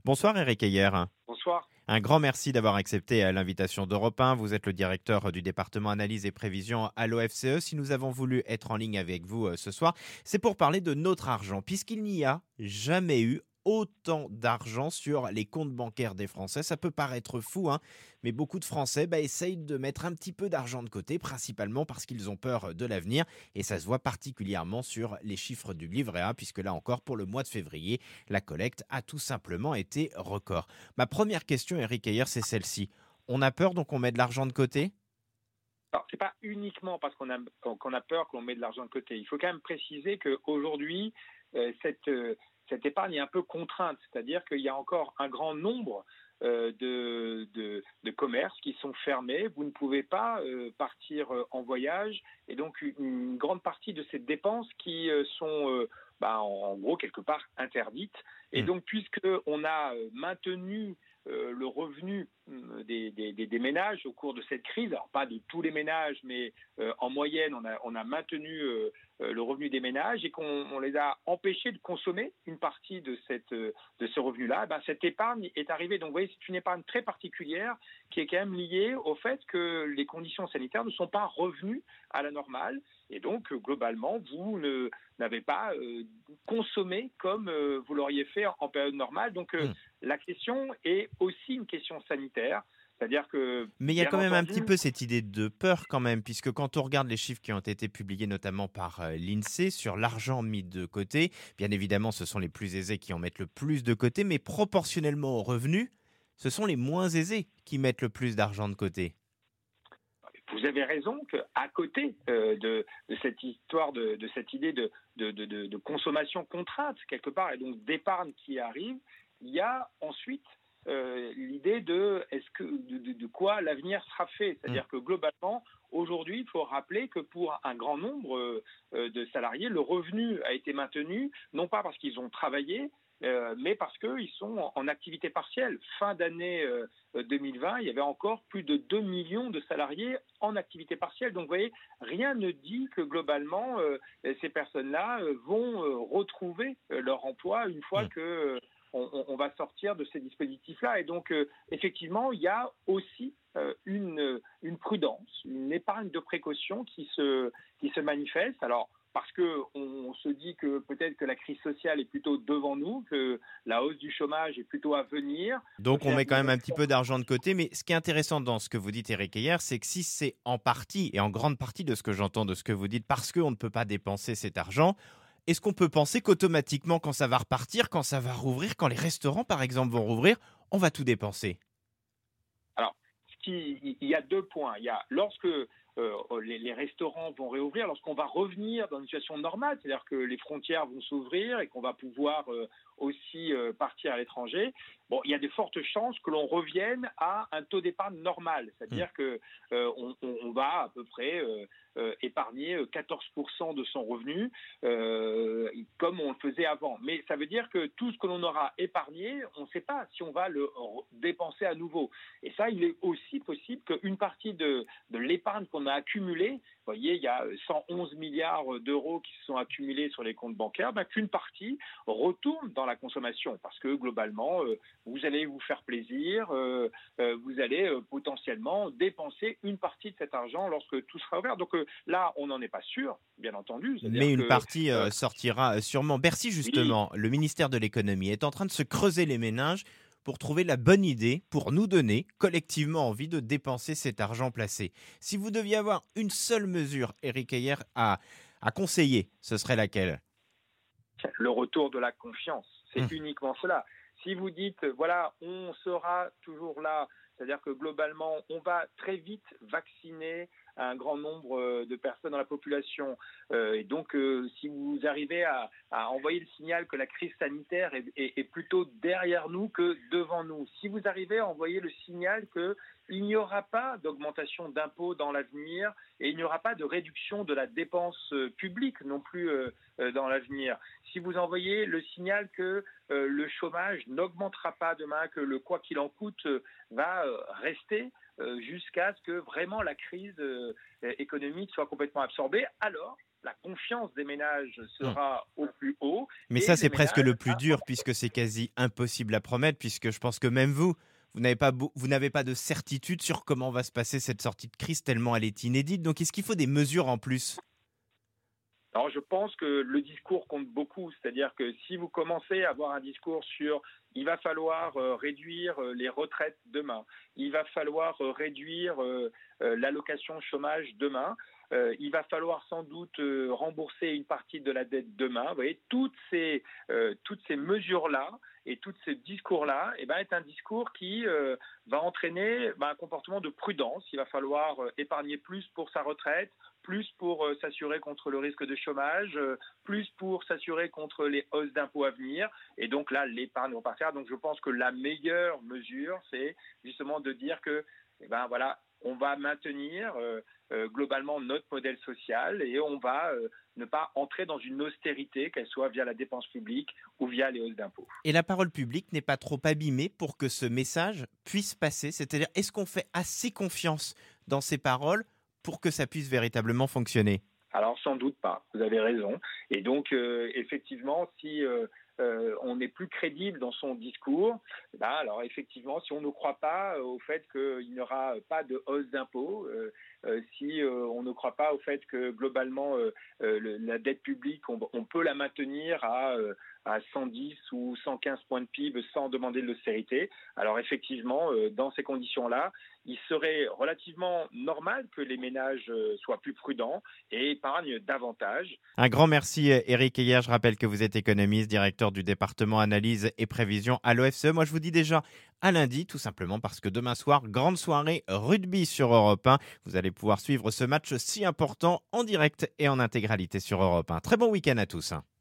Bonsoir Eric Heyer. Bonsoir. Un grand merci d'avoir accepté l'invitation d'Europe 1. Vous êtes le directeur du département analyse et prévision à l'OFCE. Si nous avons voulu être en ligne avec vous ce soir, c'est pour parler de notre argent, puisqu'il n'y a jamais eu autant d'argent sur les comptes bancaires des Français. Ça peut paraître fou, mais beaucoup de Français essayent de mettre un petit peu d'argent de côté, principalement parce qu'ils ont peur de l'avenir. Et ça se voit particulièrement sur les chiffres du livret A, puisque là encore, pour le mois de février, la collecte a tout simplement été record. Ma première question, Eric Heyer, c'est celle-ci. On a peur, donc on met de l'argent de côté ? Alors, c'est pas uniquement parce qu'on a peur qu'on met de l'argent de côté. Il faut quand même préciser qu'aujourd'hui, cette épargne est un peu contrainte, c'est-à-dire qu'il y a encore un grand nombre de commerces qui sont fermés. Vous ne pouvez pas partir en voyage, et donc une grande partie de ces dépenses qui sont en gros quelque part interdites. Et donc, puisqu'on a maintenu le revenu des ménages au cours de cette crise, alors pas de tous les ménages, mais en moyenne, on a maintenu le revenu des ménages et qu'on les a empêchés de consommer une partie de ce revenu-là, cette épargne est arrivée. Donc, vous voyez, c'est une épargne très particulière qui est quand même liée au fait que les conditions sanitaires ne sont pas revenues à la normale. Et donc, globalement, vous n'avez pas consommé comme vous l'auriez fait en période normale. Donc, la question est aussi une question sanitaire. C'est-à-dire que, mais il y a quand même un petit peu cette idée de peur quand même, puisque quand on regarde les chiffres qui ont été publiés notamment par l'INSEE sur l'argent mis de côté, bien évidemment ce sont les plus aisés qui en mettent le plus de côté, mais proportionnellement aux revenus, ce sont les moins aisés qui mettent le plus d'argent de côté. Vous avez raison qu'à côté de cette histoire, de cette idée de consommation contrainte quelque part, et donc d'épargne qui arrive, il y a ensuite l'idée de quoi l'avenir sera fait. C'est-à-dire que globalement, aujourd'hui, il faut rappeler que pour un grand nombre de salariés, le revenu a été maintenu, non pas parce qu'ils ont travaillé, mais parce qu'ils sont en activité partielle. Fin d'année 2020, il y avait encore plus de 2 millions de salariés en activité partielle. Donc, vous voyez, rien ne dit que globalement, ces personnes-là vont retrouver leur emploi une fois que on va sortir de ces dispositifs-là. Et donc, effectivement, il y a aussi une prudence, une épargne de précaution qui se manifeste. Alors, parce qu'on se dit que peut-être que la crise sociale est plutôt devant nous, que la hausse du chômage est plutôt à venir. Donc on met quand même un petit peu d'argent de côté. Mais ce qui est intéressant dans ce que vous dites, Eric Heyer, c'est que si c'est en partie, et en grande partie de ce que j'entends de ce que vous dites, parce qu'on ne peut pas dépenser cet argent, est-ce qu'on peut penser qu'automatiquement, quand ça va repartir, quand ça va rouvrir, quand les restaurants, par exemple, vont rouvrir, on va tout dépenser ? Alors, il y a 2 points. Il y a lorsque les restaurants vont réouvrir, lorsqu'on va revenir dans une situation normale, c'est-à-dire que les frontières vont s'ouvrir et qu'on va pouvoir aussi partir à l'étranger, il y a de fortes chances que l'on revienne à un taux d'épargne normal, c'est-à-dire que on va à peu près épargner 14% de son revenu comme on le faisait avant. Mais ça veut dire que tout ce que l'on aura épargné, on ne sait pas si on va le dépenser à nouveau. Et ça, il est aussi possible qu'une partie de l'épargne qu'on a accumulée, vous voyez, il y a 111 milliards d'euros qui se sont accumulés sur les comptes bancaires, qu'une partie retourne dans la consommation parce que globalement, vous allez vous faire plaisir, vous allez potentiellement dépenser une partie de cet argent lorsque tout sera ouvert. Donc là, on n'en est pas sûr, bien entendu. Mais une partie sortira sûrement. Bercy, justement, le ministère de l'économie est en train de se creuser les méninges pour trouver la bonne idée, pour nous donner collectivement envie de dépenser cet argent placé. Si vous deviez avoir une seule mesure, Eric Heyer, à conseiller, ce serait laquelle ? Le retour de la confiance, c'est uniquement cela. Si vous dites, voilà, on sera toujours là, c'est-à-dire que globalement, on va très vite vacciner un grand nombre de personnes dans la population. Et donc, si vous arrivez à envoyer le signal que la crise sanitaire est plutôt derrière nous que devant nous, si vous arrivez à envoyer le signal qu'il n'y aura pas d'augmentation d'impôts dans l'avenir et il n'y aura pas de réduction de la dépense publique non plus dans l'avenir, si vous envoyez le signal que le chômage n'augmentera pas demain, que le quoi qu'il en coûte va rester jusqu'à ce que vraiment la crise économique soit complètement absorbée, alors la confiance des ménages sera au plus haut. Mais Et ça, les c'est presque le ménages, plus dur puisque c'est quasi impossible à promettre, puisque je pense que même vous n'avez pas de certitude sur comment va se passer cette sortie de crise tellement elle est inédite. Donc, est-ce qu'il faut des mesures en plus? alors je pense que le discours compte beaucoup, c'est-à-dire que si vous commencez à avoir un discours sur il va falloir réduire les retraites demain, il va falloir réduire l'allocation chômage demain, il va falloir sans doute rembourser une partie de la dette demain. Vous voyez, toutes ces mesures-là et tous ces discours-là est un discours qui va entraîner un comportement de prudence. Il va falloir épargner plus pour sa retraite, plus pour s'assurer contre le risque de chômage, plus pour s'assurer contre les hausses d'impôts à venir. Et donc là, l'épargne repartira. Donc je pense que la meilleure mesure, c'est justement de dire que, on va maintenir globalement notre modèle social et on va ne pas entrer dans une austérité, qu'elle soit via la dépense publique ou via les hausses d'impôts. Et la parole publique n'est pas trop abîmée pour que ce message puisse passer? C'est-à-dire, est-ce qu'on fait assez confiance dans ces paroles pour que ça puisse véritablement fonctionner? Alors sans doute pas, vous avez raison. Et donc effectivement, si on est plus crédible dans son discours, alors effectivement, si on ne croit pas au fait qu'il n'y aura pas de hausse d'impôts, si on ne croit pas au fait que globalement la dette publique, on peut la maintenir à 110 ou 115 points de PIB sans demander de l'austérité, alors effectivement, dans ces conditions-là, il serait relativement normal que les ménages soient plus prudents et épargnent davantage. Un grand merci, Éric Heyer. Je rappelle que vous êtes économiste, directeur du département analyse et prévision à l'OFCE. Moi, je vous dis déjà à lundi, tout simplement parce que demain soir, grande soirée rugby sur Europe 1. Vous allez pouvoir suivre ce match si important en direct et en intégralité sur Europe 1. Très bon week-end à tous.